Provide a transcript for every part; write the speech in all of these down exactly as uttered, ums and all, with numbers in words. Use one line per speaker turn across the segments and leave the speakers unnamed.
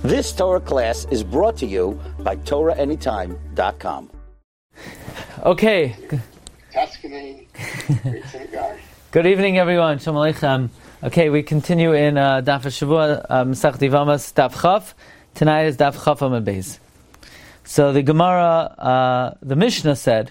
This Torah class is brought to you by Torah Anytime dot com.
Okay. Good evening, everyone. Shalom Aleichem. Okay, we continue in uh, Daf Shavua, Masechet Yevamos, Daf Chaf. Tonight is Daf Chaf Amud Beis. So the Gemara, uh, the Mishnah said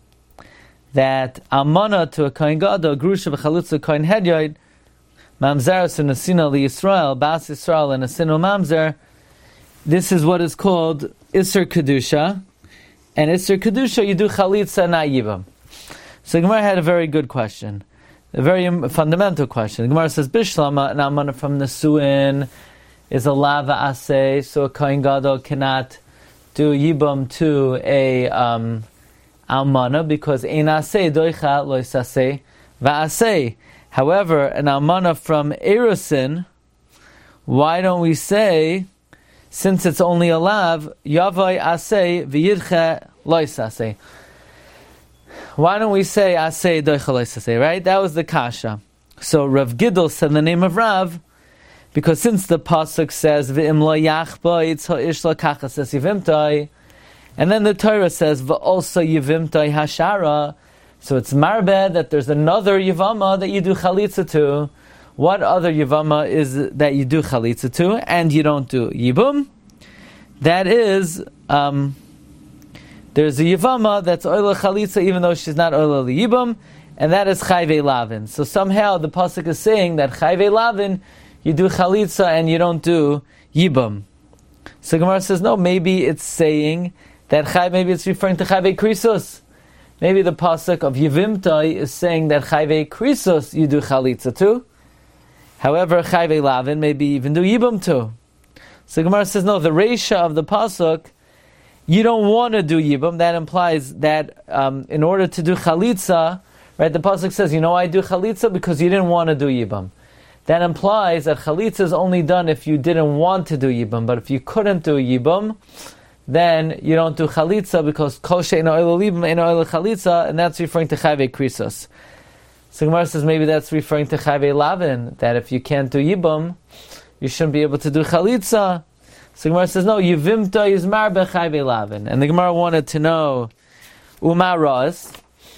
that Almana to a Kohen Gadol, Grusha b'chalutza Kohen Hedyoid, Mamzeres and Asina li Yisrael, Bas Yisrael and Asinu Mamzer. This is what is called Isser Kedusha. And Isser Kedusha, you do Chalitza, not Yibam. So the Gemara had a very good question. A very fundamental question. The Gemara says, Bishlama, an Almana from Nesuin is a Lava Aseh, so a Kohen Gadol cannot do Yibam to a um, Almana, because Ein Aseh doicha lo Isaseh va'aseh. However, an Almana from Erusin, why don't we say, since it's only a lav, Yavai Aseh v'yidche lo Isaseh? Why don't we say Aseh doicha lo Isaseh, right? That was the kasha. So Rav Gidl said the name of Rav, because since the pasuk says V'im lo yachba it's ha'ish lo kachas es yivimtai, and then the Torah says V'olsa yivimtai hashara, so it's marbeh that there's another yivama that you do chalitza to. What other yivama is that you do chalitza to and you don't do yibum? That is, um, there's a yivama that's oila chalitza even though she's not oila yibum, and that is chayve lavin. So somehow the pasuk is saying that chayve lavin you do chalitza and you don't do yibum. So Gemara says no, maybe it's saying that chayve, maybe it's referring to chayve krisos. Maybe the pasuk of Yevimtai is saying that chayve krisos you do chalitza too. However, chayve lavin maybe even do yibum too. So Gemara says no, the reisha of the pasuk, you don't want to do yibum. That implies that um, in order to do chalitza, right? The pasuk says, you know, I do chalitza because you didn't want to do yibum. That implies that chalitza is only done if you didn't want to do yibum. But if you couldn't do yibum, then you don't do chalitza because kol she'eino oila libum eino oila chalitza, and that's referring to chayve krisos. So Gemara says maybe that's referring to chayve lavin, that if you can't do yibum, you shouldn't be able to do chalitza. So Gemara says no, yivimta is marbe chayve lavin, and the Gemara wanted to know uma ras.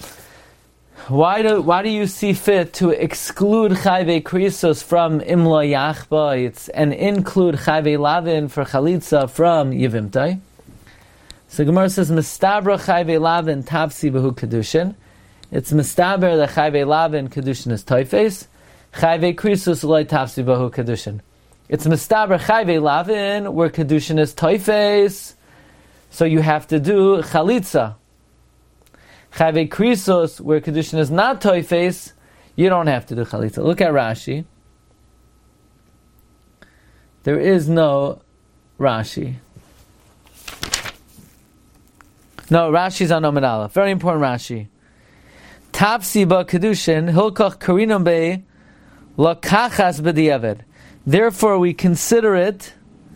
Why do why do you see fit to exclude chayve krisos from imla yachba, it's and include chayve lavin for chalitza from yivimtai? So Gemara says, Mistabra chayve lavin tavsi v'hu kedushin. It's mistaber that chayve lavin kedushin is toifes. Chayve krisus loy tavsi v'hu kedushin. It's mistaber chayve lavin where kedushin is toifes. So you have to do chalitza. Chayve krisus where kedushin is not toifes, you don't have to do chalitza. Look at Rashi. There is no Rashi. No, Rashi's on Amud Aleph. Very important Rashi. Tafsi ba kedushin hilkach karinam be lakachas b'diavad. Therefore, we consider it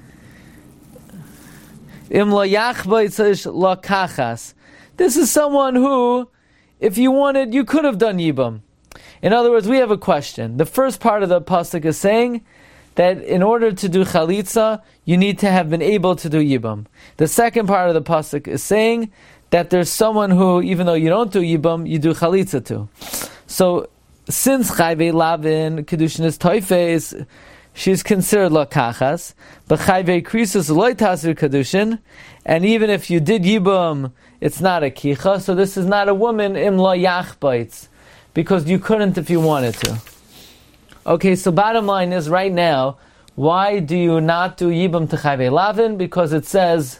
im la yachba itzish lakachas. This is someone who, if you wanted, you could have done yibum. In other words, we have a question. The first part of the pasuk is saying that in order to do chalitza, you need to have been able to do yibum. The second part of the pasuk is saying that there's someone who, even though you don't do yibum, you do chalitza too. So, since chayve lavin kedushin is toifes, she's considered lakachas, but chayve krisus loy tasir kedushin, and even if you did yibum, it's not a kicha. So this is not a woman im la yachbaitz, because you couldn't if you wanted to. Okay, so bottom line is right now, why do you not do yibum to chayve lavin? Because it says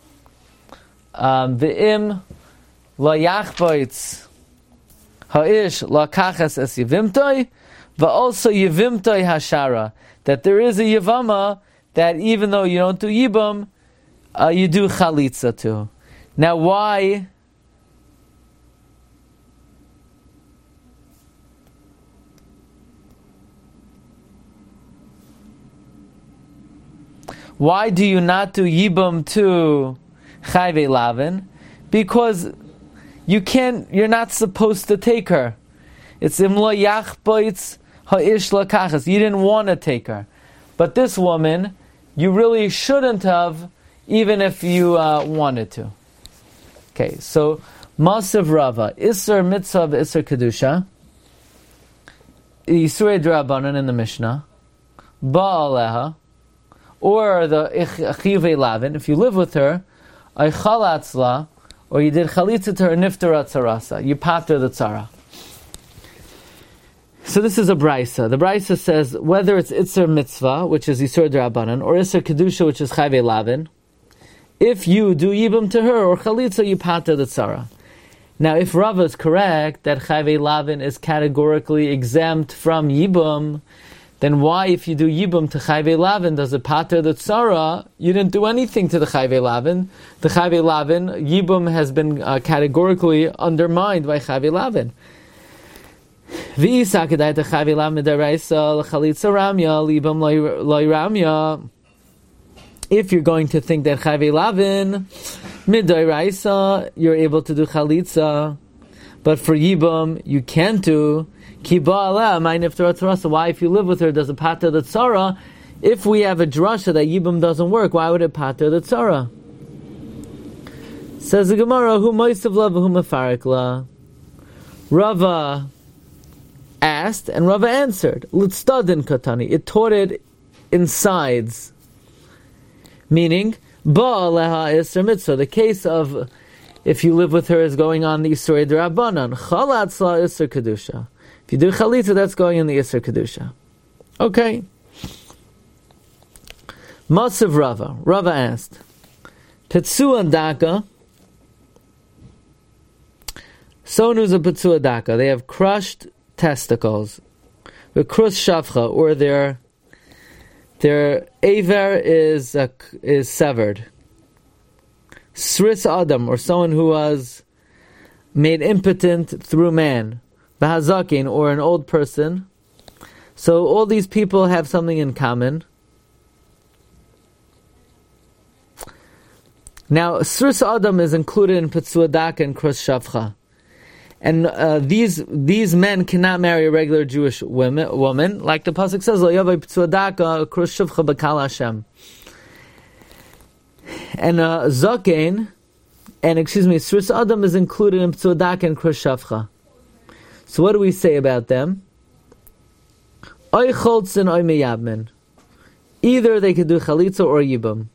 v'im la yachbaitz ha'ish la kachas es yivimtoi va'also yivimtoi hashara, that there is a yivama that even though you don't do yibum, uh, you do chalitza too. Now why? Why do you not do yibum to chayve lavin? Because you can't. You're not supposed to take her. It's imlo yachboitz ha'ish lakachas. You didn't want to take her, but this woman, you really shouldn't have, even if you uh, wanted to. Okay, so Masav Rava, Isser Mitzvah, Isser Kedusha, Yisrei D'Rabbanan in the Mishnah, Ba'aleha, or the Chiyuvei Lavin, if you live with her, Aichalatzla, or you did Chalitza to her Niftara Tzarasa, you pater the Tzara. So this is a Braisa. The Braisa says whether it's Isser Mitzvah, which is Yisur D'Rabbanan, or Isser Kedusha, which is Chiyuvei Lavin, if you do Yibum to her or Chalitza, you pater the Tzara. Now, if Rava is correct that Chiyuvei Lavin is categorically exempt from Yibum, then why, if you do Yibum to Chiyuvei Lavin, does it pater the Tzara? You didn't do anything to the Chiyuvei Lavin. The Chiyuvei Lavin, Yibum has been uh, categorically undermined by Chiyuvei Lavin. V'isa kedai to Chiyuvei Lavin midaraisa l'chalitza ramya libum loy ramya. If you're going to think that Chiyuvei Lavin midaraisa, you're able to do Chalitza, but for Yibum, you can't do. Ki ba'ala, my niftar tzara. Why, if you live with her, does it pater the tzara? If we have a drasha that Yibum doesn't work, why would it pater the tzara? Says the Gemara, Hu moisav la v'hu mefarik la. Rava asked, and Rava answered, L'tzdadin katani. It taught it in sides. Meaning, ba'aleha isser mitzvah. The case of if you live with her is going on the Yisrei D'Rabbanan. Chalatzla isser kedusha. If you do chalitza, that's going in the isser kedusha. Okay. Masav Rava. Rava asked, Petzua daka. Someone who's a petzua daka, they have crushed testicles. The krus shavcha, or their Their aver is uh, is severed. Sris Adam, or someone who was made impotent through man. Bahazakin, or an old person. So all these people have something in common. Now, Sris Adam is included in Petzua Daka and Krus Shavcha. And uh, these these men cannot marry a regular Jewish women, woman, like the pasuk says, "Lo yavai Petzua Daka Krus Shavcha b'kal Hashem." And uh, Zaken, and excuse me, Sris Adam is included in Petzua Daka and Krus Shavcha. So what do we say about them? Oy cholz and oy meyabmin. Either they could do chalitza or yibum.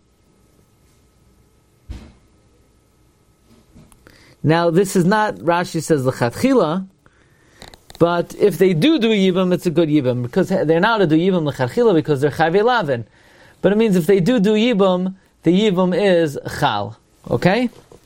Now, this is not, Rashi says, l'chatchila, but if they do do yibum, it's a good yibum, because they're not to do yibum l'chatchila because they're chayvei lavin. But it means if they do do yibum, the yibum is chal. Okay?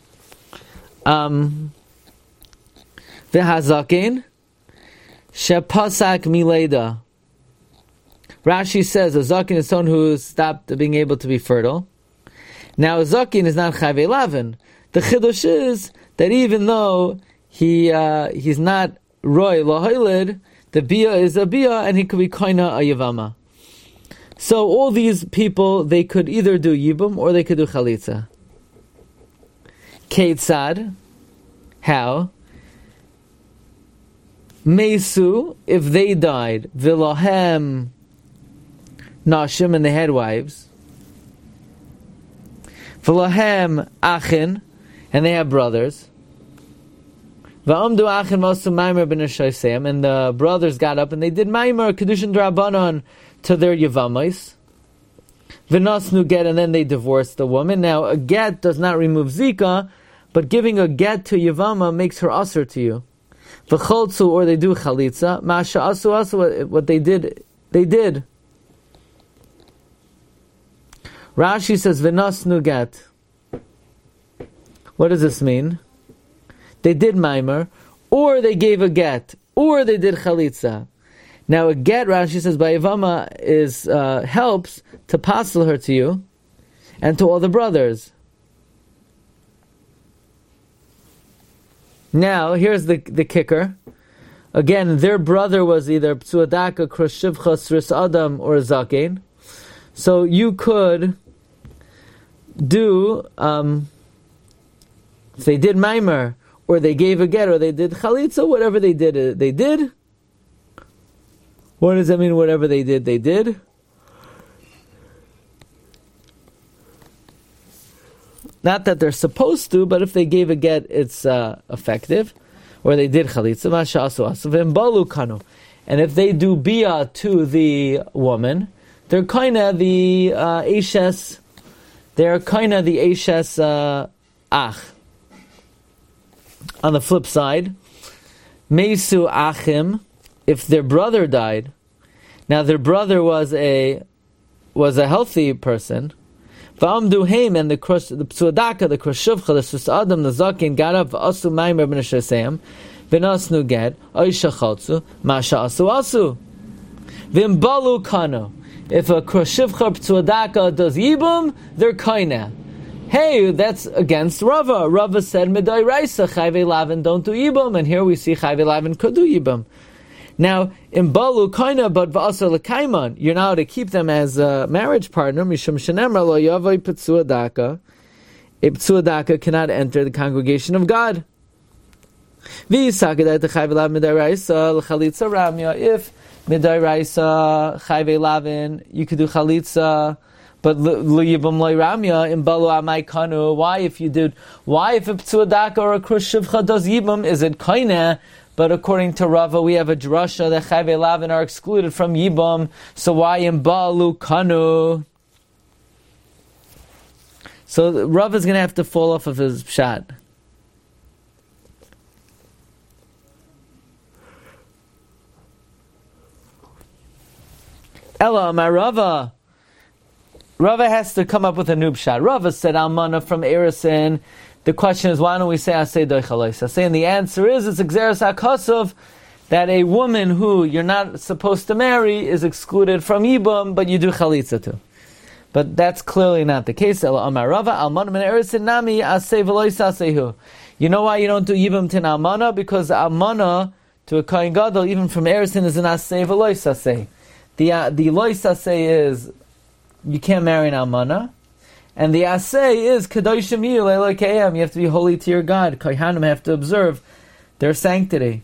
Um, V'hazakin, shepasak mileda. Rashi says a zakin is someone who stopped being able to be fertile. Now, a zakin is not chayvei lavin. The chidush is that even though he uh, he's not roy lahoilid, the bia is a bia, and he could be koina a yavama. So all these people, they could either do yibum or they could do chalitza. Keitzad, how? Mesu, if they died, vilahem nashim, and they had wives. Vilahem achin, and they have brothers. And the brothers got up and they did Maimar Kedushin D'Rabbanan to their Yavamais. V'nasnu get, and then they divorced the woman. Now, a get does not remove Zika, but giving a get to Yavama makes her usher to you. V'choltzu, or they do Chalitza. Masha asu asu, what they did, they did. Rashi says, V'nasnu get. What does this mean? They did Maimer, or they gave a get, or they did Chalitza. Now a get, Rashi says, by Yavama is uh, helps to passel her to you and to all the brothers. Now here's the the kicker. Again, their brother was either Petzua Daka, Krus Shavcha, Sris Adam, or Zaken. So you could do. Um, If they did Maimer, or they gave a get, or they did Chalitza, whatever they did, they did. What does that mean, whatever they did, they did? not that they're supposed to, but if they gave a get, it's uh, effective, or they did chalitza, masha'asu asu, v'imbalu kanu. And if they do bia to the woman, they're kind of the uh, eshes, they're kind of the eshes uh, ach. On the flip side, Mesu Achim, if their brother died, now their brother was a was a healthy person, Va'amdu Haim, and the krush, the psuadaka, the krushuvcha, the susadam, the zakin, got up, asu maimer ben shesayim, v'nasnu get, oisha chalzu, masha asu asu. V'imbalu kano. If a krushuvcha psuadaka does yibum, they're kaina. Hey, that's against Rava. Rava said, Medai Raisa, Chayve Lavin don't do Yibam, and here we see Chayve Lavin could do Yibam. Now, in Balu Kaina, but V'asa L'Kaiman, you're now to keep them as a marriage partner, Mishum Shenemra Lo Yavai Petsuadaka. A Petsuadaka cannot enter the congregation of God. V'yisakadat Chayve Lavin Medai Raisa, L'Chalitza Ramya, if Medai Raisa, Chayve Lavin, you could do Chalitza, but l'yibam lo'ramya in balu amai kanu. Why, if you did? Why, if a ptsuadaka or a krushivcha does yibam, is it kaineh? But according to Rava, we have a drasha that chayvei lavin are excluded from yibam. So why in balu kanu? So Rava is going to have to fall off of his pshat. Ella my Rava. Rava has to come up with a new pshat. Rava said almana from Erison. The question is, why don't we say asay doichalois? Asay, and the answer is, it's exeris hakosov, that a woman who you're not supposed to marry is excluded from yibum, but you do chalitza too. But that's clearly not the case. Ela amar Rava almana min Erison nami asay v'lois asehu. You know why you don't do yibum to an almana? Because almana to a kohen gadol, even from Erison, is an asay v'lois asay. The uh, the lois asay is you can't marry an almana, and the asay is kadoshim yu le'elokeiam. You have to be holy to your God. Kohanim have to observe their sanctity.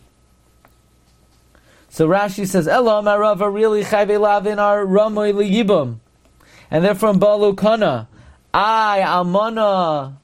So Rashi says, "Elo Rava really chayvei lavin are ramoy liyibum," and they're from balu kana. I almana.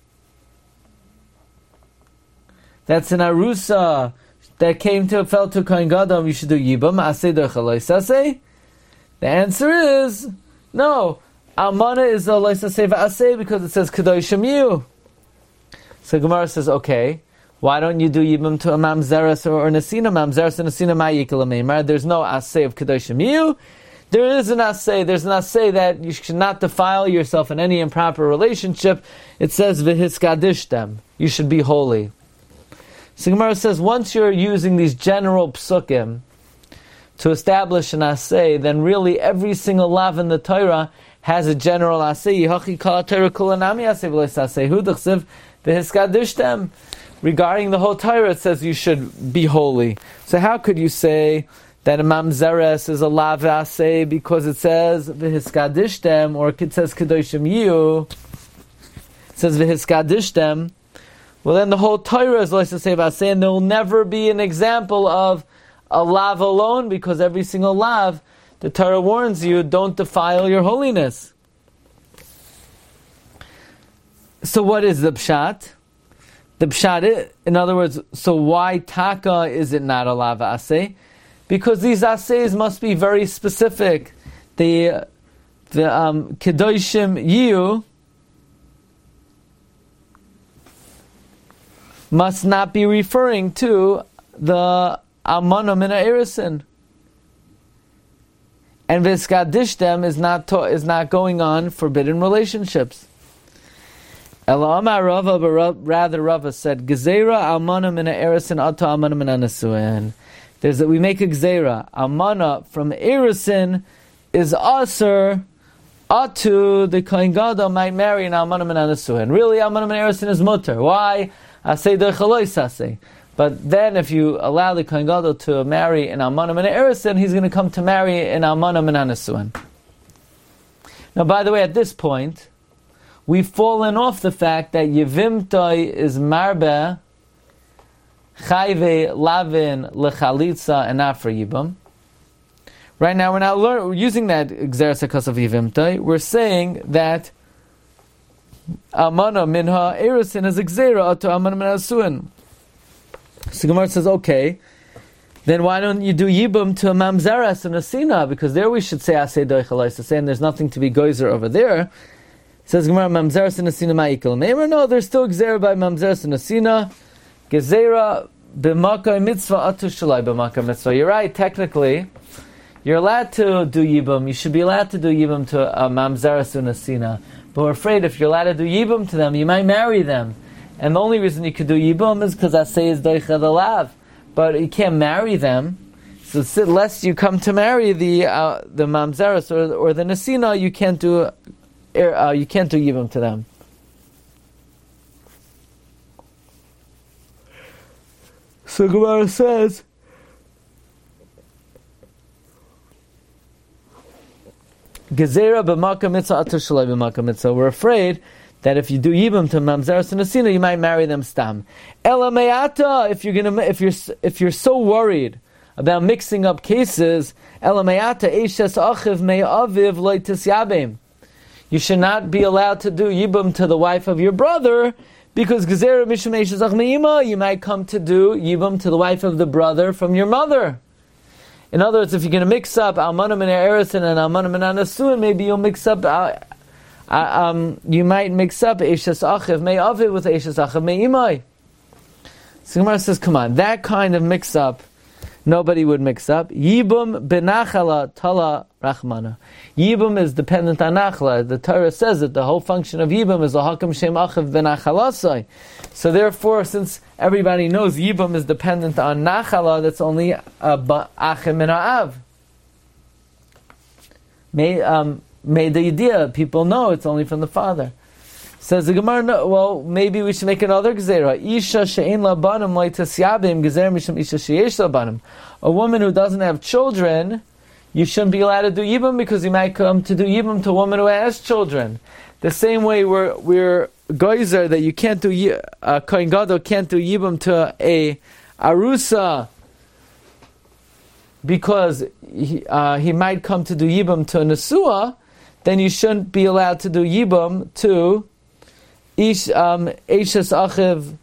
That's an arusa that came to fell to kohen gadol. You should do yibum asay dochalois asay. The answer is no. Almana is a loisa seva asay because it says kadoshim yu. So Gemara says, okay, why don't you do yibum to a mamzeres or, or nesina? Mamzeres and nesina ma'yikal ameimar. There's no asay of kadoshim yu. There is an asay. There's an asay that you should not defile yourself in any improper relationship. It says v'hiskadishtem. You should be holy. So Gemara says, once you're using these general psukim to establish an asay, then really every single lav in the Torah has a general asay. Yehachi kol Torah kulanami asay v'lois asay hu d'chsev v'hiskadishtem. Regarding the whole Torah, it says you should be holy. So how could you say that a mamzeres is a lav asay because it says v'hiskadishtem, or it says kadoshim yu? It says v'hiskadishtem. Well, then the whole Torah is lois asay v'asay, and there will never be an example of a lav alone, because every single lav, the Torah warns you, don't defile your holiness. So what is the pshat? The pshat is, in other words, so why taka is it not a lav asay? Because these asays must be very specific. The the um, kedoshim yu must not be referring to the almana min ha'erison. And v'hiskadishtem is not to, is not going on forbidden relationships. Ela amar Rava, but rather Rava said, Gezerah almana min ha'erison ato almana min ha'nesuin. There's that we make a gezerah. Almana from erison is aser atu, the kohen gadol might marry an almana min ha'nesuin. Really, almana min ha'erison is mutter. Why? Asay d'chalois asay. But then, if you allow the kohen gadol to marry an almana min ha'erison, he's going to come to marry an almana min ha'nesuin. Now, by the way, at this point, we've fallen off the fact that yevimtoi is marbe, chayve lavin lechalitza, and not for yibam. Right now, we're not learning. We're using that exeris hakos of yevimtoi. We're saying that Amana minha erusin is gzeira to amana min asuin. So Gemara says, okay, then why don't you do yibum to a mamzeres and a sina? Because there we should say asay doichalais, saying there's nothing to be geyser over there. Says Gemara, mamzeres and a sina ma'ikal meimer. No, there's still gzeira by mamzeres and a sina. Gezera b'makay mitzvah atu shalai b'makay mitzvah. You're right, technically, you're allowed to do yibum. You should be allowed to do yibum to a mamzeres and a sina. But we're afraid if you're allowed to do yibum to them, you might marry them. And the only reason you could do yibum is because asay is doicha the lav. But you can't marry them. So lest you come to marry the uh, the mamzeres or or the nesina, you can't do uh, you can't do yibum to them. So Gemara says, Gezerah b'makom mitzvah atur shalai b'makom mitzvah. We're afraid that if you do yibum to mamzeres and nesina, you might marry them stam. Ela me'ata, if you're gonna, if you're, if you're so worried about mixing up cases, ela me'ata eishes achiv me'aviv loy tisyabim. You should not be allowed to do yibum to the wife of your brother because gezerah mishum eishes ach me'ima. You might come to do yibum to the wife of the brother from your mother. In other words, if you're going to mix up almana min ha'erusin and almana min ha'nesuin, maybe you'll mix up. Uh, Uh, um, you might mix up Eishes Achiv Me'aviv with Eishes Achiv Me'imai. So Gemara says, come on, that kind of mix-up, nobody would mix up. Yibum benachala tala rachmana. Yibum is dependent on nachla. The Torah says that the whole function of Yibum is a hakam shem achiv benachalasai. So therefore, since everybody knows Yibum is dependent on nachala, that's only a achim min ha'av. May, um, Made the idea, people know it's only from the father. Says the Gemara, no, well, maybe we should make another gezerah. Isha she'ein la banim lo tasyabim gezer mishum isha sheyesh la banim. A woman who doesn't have children, you shouldn't be allowed to do yibum because you might come to do yibum to a woman who has children. The same way we're we're geyser that you can't do uh, kohen gadol can't do yibum to a arusa because he, uh, he might come to do yibum to a nesua. Then you shouldn't be allowed to do yibum to ish um eishes achiv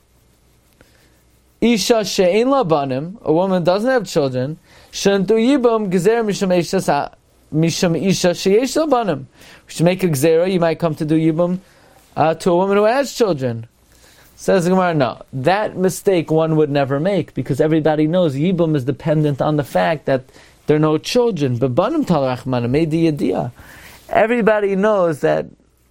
isha she'ein la banim, a woman doesn't have children, shouldn't do yibum gezer mishum eishes mishum isha she'esh la banim. We should make a gezerah. You might come to do yibum uh, to a woman who has children. Says the Gemara, no, that mistake one would never make because everybody knows yibum is dependent on the fact that there are no children. But banim tal rachmana made the idea. Everybody knows that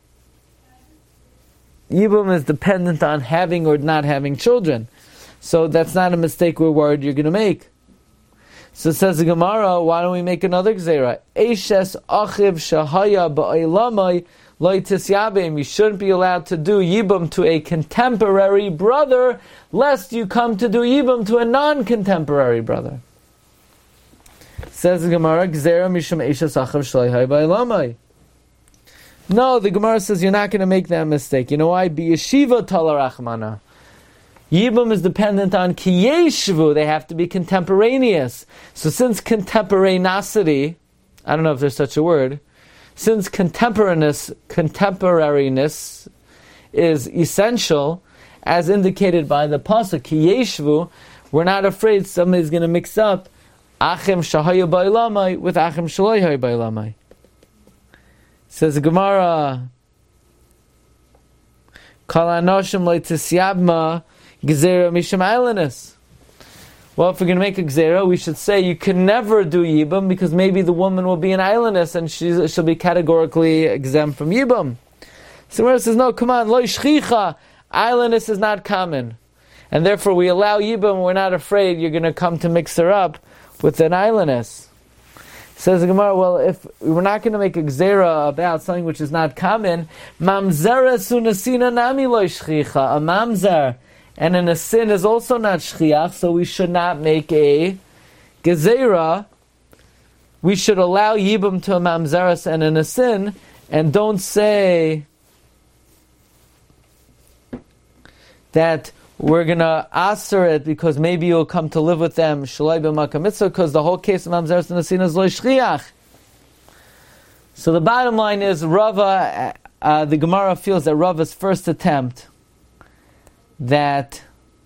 yibum is dependent on having or not having children. So that's not a mistake we're worried you're going to make. So says the Gemara, why don't we make another gezerah? Eishes achiv shahaya ba'olamai lo tisyabim. You shouldn't be allowed to do yibum to a contemporary brother, lest you come to do yibum to a non-contemporary brother. Says the Gemara, gezerah mishum eishes achiv shahaya ba'olamai. No, the Gemara says you're not going to make that mistake. You know why? Be yeshiva tala rachmana. Yibum is dependent on kiyeshvu. They have to be contemporaneous. So since contemporaneity, I don't know if there's such a word, since contemporaneous, contemporariness is essential, as indicated by the pasuk kiyeshvu, we're not afraid somebody's going to mix up achim shahaya ba'olamai with achim shaloy ba'olamai. Says the Gemara, Kal anoshim lo tisyabma gezerah mishum ailinus. Well, if we're going to make a gezerah, we should say you can never do yibum because maybe the woman will be an ailinus and she's, she'll be categorically exempt from yibum. So Gemara says, no, come on, lo shchicha, ailinus is not common. And therefore we allow yibum, we're not afraid you're going to come to mix her up with an ailinus. Says the Gemara, well, if we're not going to make a gezerah about something which is not common, mamzera sunasina nami lo shchicha, a mamzer and an asin is also not shchiach, so we should not make a gezerah. We should allow yibum to a mamzeras and an asin, and don't say that we're going to aser it because maybe you'll come to live with them shalai b'makam mitzvah, because the whole case of mamzeres and asin is lo shchiach. So the bottom line is Rava uh, the Gemara feels that Rava's first attempt, that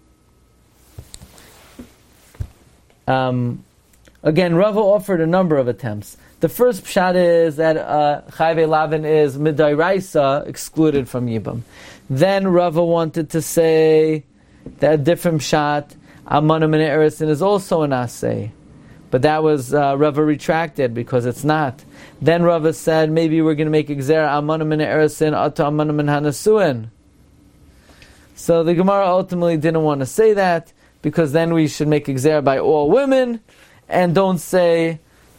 um, again, Rava offered a number of attempts. The first pshat is that uh, Chayve Lavin is midairaisa, excluded from Yibam. Then Rava wanted to say that a different pshat, Amana Min Erisin, is also an asay. But that was uh, Rava retracted because it's not. Then Rava said maybe we're going to make Gzera Amana Min Erisin Ata Amana Min Hanasuin. So the Gemara ultimately didn't want to say that because then we should make Gzera by all women and don't say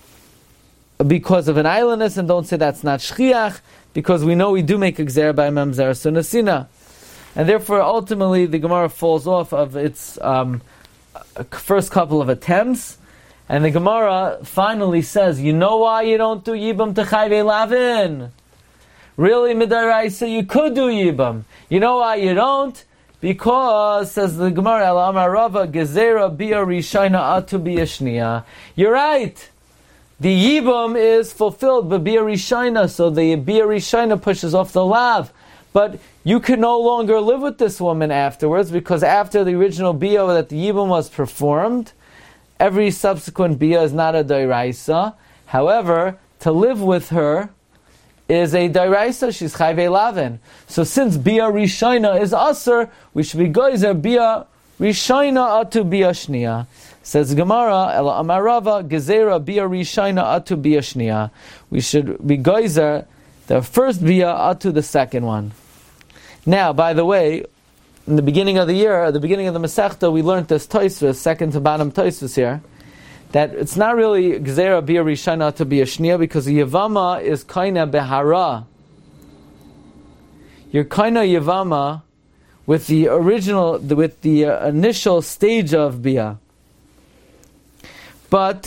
because of an islandess, and don't say that's not shchiach, because we know we do make a gzera by mamzer sunasina, and therefore ultimately the Gemara falls off of its um, first couple of attempts, and the Gemara finally says, you know why you don't do yibam to chayve lavin? Really, midaraisa, you could do yibam. You know why you don't? Because, says the Gemara, El Amar Rava, gezera bia rishayna atu bia shniya. You're right. The Yibam is fulfilled by Bia Rishayna, so the Bia Rishayna pushes off the Lav. But you can no longer live with this woman afterwards, because after the original Bia that the Yibam was performed, every subsequent Bia is not a Dairaisa. However, to live with her is a Dairaisa, she's Chayve Lavin. So since Bia Rishayna is Aser, we should be Goizer Bia Rishayna atu Bia Shniya. Says Gemara, El Amarava, Gezera Bia Rishayna Atu Bia Shniya. We should be Geyser, the first Bia Atu the second one. Now, by the way, in the beginning of the year, at the beginning of the Masechta, we learned this Tosfos, second to bottom Tosfos here, that it's not really Gezera Bia Rishayna Atu Bia Shniya, because the Yavama is Kaina Behara. You're Kaina Yavama with the original, with the uh, initial stage of Bia. But,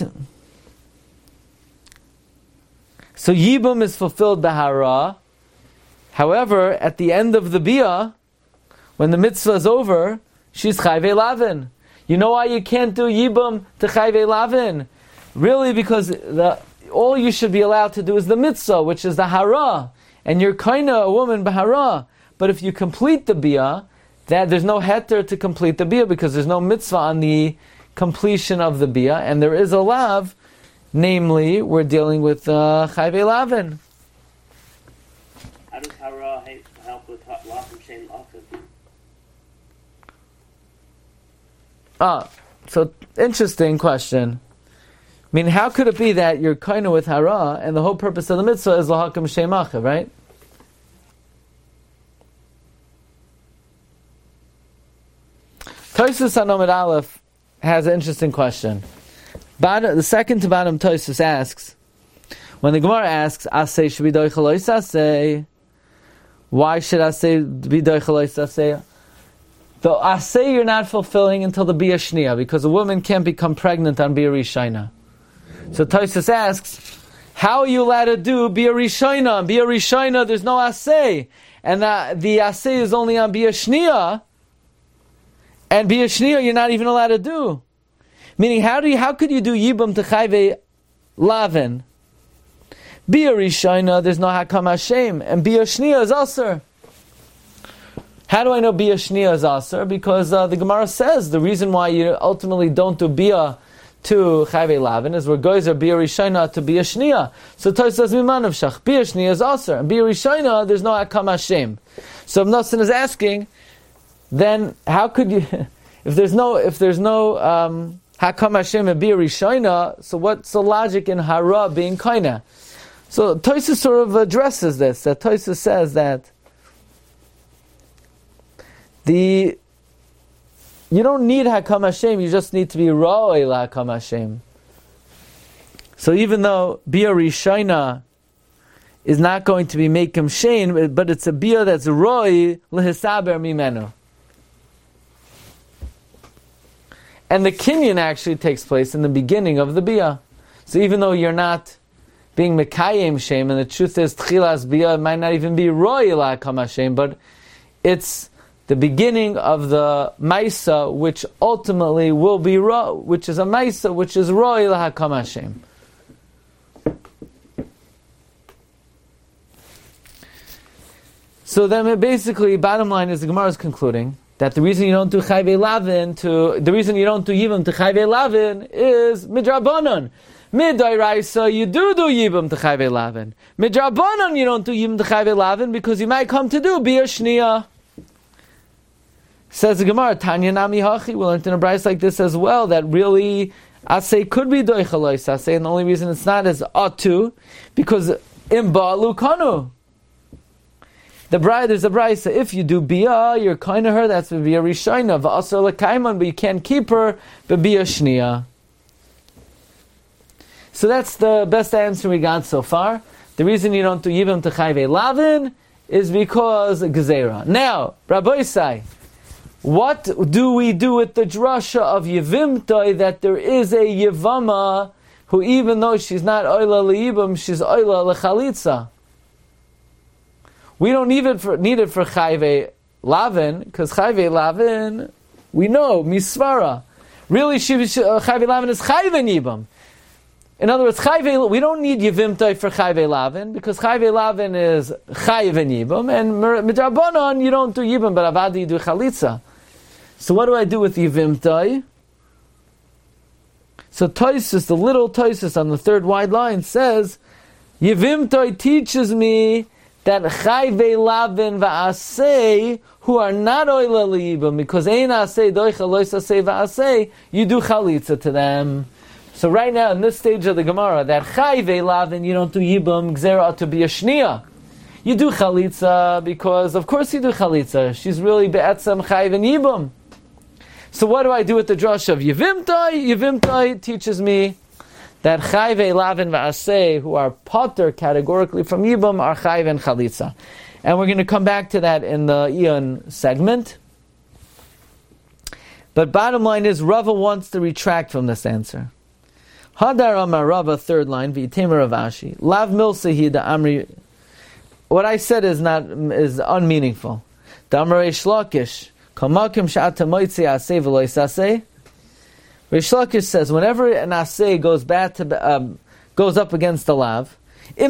so Yibam is fulfilled Bahara. However, at the end of the Bia, when the mitzvah is over, she's Chayve Lavin. You know why you can't do Yibam to Chayve Lavin? Really, because the, all you should be allowed to do is the mitzvah, which is the Hara. And you're kind of a woman Bahara. But if you complete the Bia, that there's no heter to complete the Bia, because there's no mitzvah on the completion of the Bia, and there is a lav, namely, we're dealing with uh, Chayve Lavin.
How does Hara help with Lav and Shem Achiv?
Ah, so interesting question. I mean, how could it be that you're kind of with Hara, and the whole purpose of the mitzvah is Lahakam Shem Achiv, right? Tosfos Anomid Aleph has an interesting question. Bad, the second to bottom Tosfos asks, when the Gemara asks, Asay should be doichelois asay, why should Asay be doichelois asay? The Asay you're not fulfilling until the Bia Shniya, because a woman can't become pregnant on Bia Rishayna. So Tosfos asks, how are you allowed to do Bia Rishayna? On Bia Rishayna there's no Asay, and the, the Asay is only on Bia Shniya, and Bia Shniya you're not even allowed to do. Meaning, how do you, how could you do Yibam to Chayve Lavin? Bia Rishayna, there's no Hakam Hashem, and Bia Shniya is Aser. How do I know Bia Shniya is Aser? Because uh, the Gemara says the reason why you ultimately don't do Bia to Chayve Lavin is where guys are Bia Rishayna to Bia Shniya. So Tosfos says Mimanav Shach, Bia Shniya is Aser, and Bia Rishayna there's no Hakam Hashem. So if Nosson is asking, then how could you, if there's no, if there's no um, Hakam Hashem and Bia Rishayna, so what's the logic in Hara being Kaina? So Tosfos sort of addresses this, that Tosfos says that the, you don't need Hakam Hashem, you just need to be Ra'oi LaHakam Hashem. So even though Bia Rishayna is not going to be Mekim Shein, but it's a Bia that's Ra'oi L'Hisaber Mimenu. And the kinyan actually takes place in the beginning of the Bia. So even though you're not being Mekayim Shem, and the truth is Tchilas Bia might not even be Roy LaHakam Hashem, but it's the beginning of the Maisa, which ultimately will be Ro, which is a Maisa, which is Roy LaHakam Hashem. So then basically, bottom line is the Gemara is concluding that the reason you don't do Chayvei Lavin to, the reason you don't do Yibam to Chayvei Lavin is Midrabanan. Midairaisa, you do do Yibam to Chayvei Lavin. Midrabanan, you don't do Yibam to Chayvei Lavin because you might come to do Bia Shnia. Says the Gemara, Tanya Nami Hachi, we learned in a Bryce like this as well, that really Asay could be Doichalois Asay, and the only reason it's not is Atu, because in Ba'alu Kanu. The bride, there's a brisa. If you do bia, you're kind of her. That's bia rishayna. V'asar lekaiman, but you can't keep her. But bia shnia. So that's the best answer we got so far. The reason you don't do yibam to chayvei lavin is because gezerah. Now, Rabbi Isai, what do we do with the drasha of yivimtoi that there is a yivama who, even though she's not oila liyibam, she's oila lechalitza? We don't need it for need it for Chayvei Lavin, because Chayvei Lavin, we know, Misvara. Really, she, she, uh, Chayvei Lavin is Chayvei Yibam. In other words, Chayvei, we don't need Yivimtai for Chayvei Lavin, because Chayvei Lavin is Chayvei Yibam, and Midrabanon, you don't do Yibam, but Avadi, you do Chalitza. So what do I do with Yivimtai? So Toisus, the little Toisus on the third wide line, says, Yivimtai teaches me that Chayvei Lavin va'asei, who are not oila liyibam, because ein asei doicha lois asei va'asei, you do chalitza to them. So right now, in this stage of the Gemara, that Chayvei Lavin, you don't do yibam, gzera to be a shnia. You do chalitza, because of course you do chalitza. She's really be'etzem chayvin yibam. So what do I do with the drush of Yivimtai? Yivimtai teaches me that Chayvei Lavin va'asei, who are potter categorically from Yibam, are Chayv and Chalitza. And we're going to come back to that in the Eon segment. But bottom line is, Rava wants to retract from this answer. Hadar Amar Rava, third line, V'yitem Rav Ashi. Lav milsehi da amri. What I said is not is unmeaningful. Da amrei shlakish, kamakim she'ata moitzi asei v'lo isasei. Rish Lakish says, whenever an asay goes bad to, um, goes up against the lav,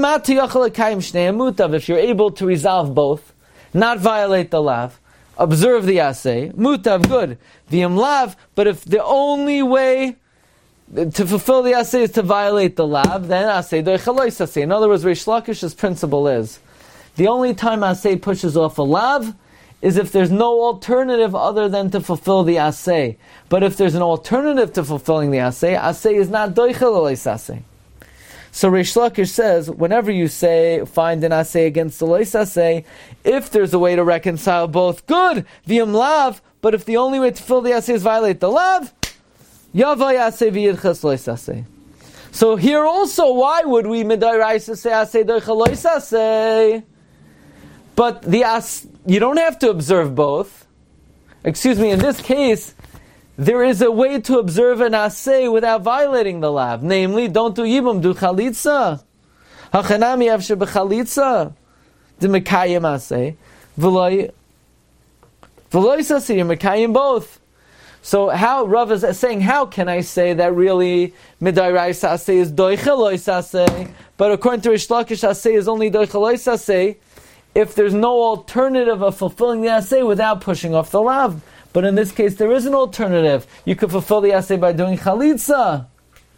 if you're able to resolve both, not violate the lav, observe the asay, mutav, good. V'im lav, but if the only way to fulfill the asay is to violate the lav, then asay doichalois asay. In other words, Rish Lakish's principle is, the only time asay pushes off a lav is if there's no alternative other than to fulfill the asay. But if there's an alternative to fulfilling the asay, asay is not doichel lois asay. So Rish Lakish says, whenever you say, find an asay against the lois asay, if there's a way to reconcile both, good, v'yim lav, but if the only way to fulfill the asay is violate the lav, yavay asay v'yidches lois asay. So here also, why would we midairaisa say asay doichel lois asay? But the as, you don't have to observe both. Excuse me, in this case, there is a way to observe an asay without violating the lav. Namely, don't do yibam, do chalitza. Hachanami avshe b'chalitza. The mekayim asay. V'loi, v'loi sasay, you're mekayim both. So how, Rav is saying, how can I say that really midayrais asay is doichelois asay, but according to Rish Lakish, asay is only doichelois asay, if there's no alternative of fulfilling the asay without pushing off the lav. But in this case, there is an alternative. You could fulfill the asay by doing chalitza.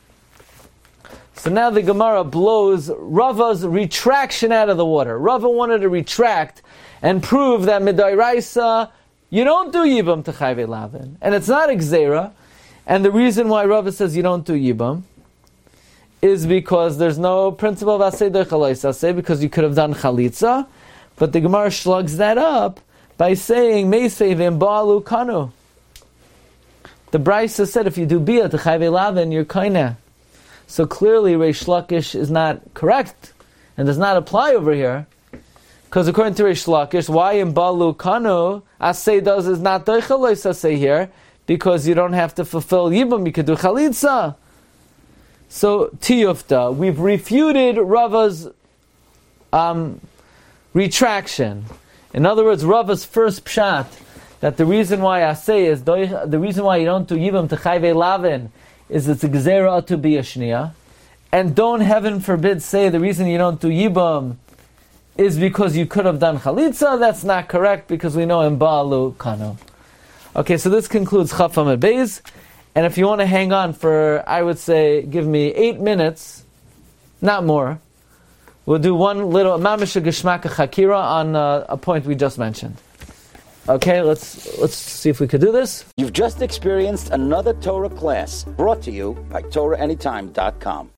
So now the Gemara blows Rava's retraction out of the water. Rava wanted to retract and prove that midairaisa, you don't do yibam to chayvei lavin. And it's not exera. And the reason why Rava says you don't do yibam is because there's no principle of asay doichalois asay, because you could have done chalitza. But the Gemara slugs that up by saying, Meisei v'im kanu. The Brisa said, if you do bia to chayvei lavin, you're kaina. So clearly, Reish Lakish is not correct and does not apply over here. Because according to Reish Lakish, why in balu kanu, asay does is not doichalois asay here, because you don't have to fulfill yibam, you could do chalitza. So, tiyufta, we've refuted Rava's um, retraction. In other words, Rava's first pshat, that the reason why I say is, the reason why you don't do yibam to chayvei lavin is it's a gezerah to be a shnia. And don't, heaven forbid, say the reason you don't do yibam is because you could have done chalitza. That's not correct because we know in Ba'alu Kano. Okay, so this concludes Chaf Amud Beis. And if you want to hang on for, I would say, give me eight minutes, not more, we'll do one little Mamish Geshmak Chakira on uh, a point we just mentioned. Okay, let's let's see if we could do this.
You've just experienced another Torah class brought to you by Torah Anytime dot com.